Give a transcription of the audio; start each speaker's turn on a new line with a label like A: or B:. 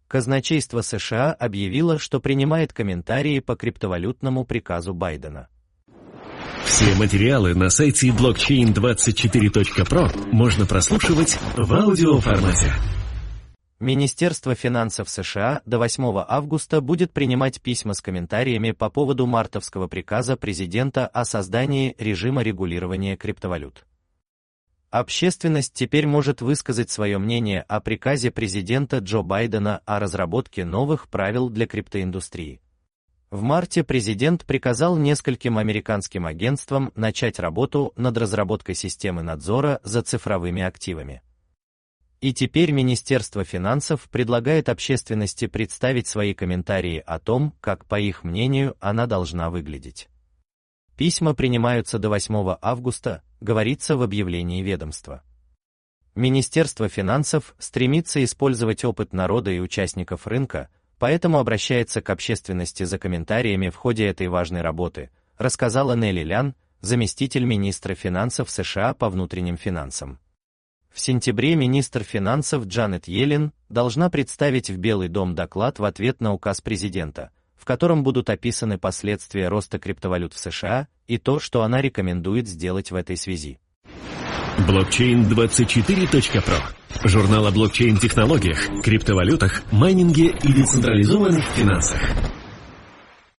A: Казначейство США объявило, что принимает комментарии по криптовалютному приказу Байдена.
B: Все материалы на сайте blockchain24.pro можно прослушивать в аудиоформате.
A: Министерство финансов США до 8 августа будет принимать письма с комментариями по поводу мартовского приказа президента о создании режима регулирования криптовалют. Общественность теперь может высказать свое мнение о приказе президента Джо Байдена о разработке новых правил для криптоиндустрии. В марте президент приказал нескольким американским агентствам начать работу над разработкой системы надзора за цифровыми активами. И теперь Министерство финансов предлагает общественности представить свои комментарии о том, как, по их мнению, она должна выглядеть. Письма принимаются до 8 августа, говорится в объявлении ведомства. Министерство финансов стремится использовать опыт народа и участников рынка, поэтому обращается к общественности за комментариями в ходе этой важной работы, рассказала Нелли Лян, заместитель министра финансов США по внутренним финансам. В сентябре министр финансов Джанет Йеллен должна представить в Белый дом доклад в ответ на указ президента, в котором будут описаны последствия роста криптовалют в США и то, что она рекомендует сделать в этой связи.
B: Blockchain24.pro. Журнал о блокчейн-технологиях, криптовалютах, майнинге и децентрализованных финансах.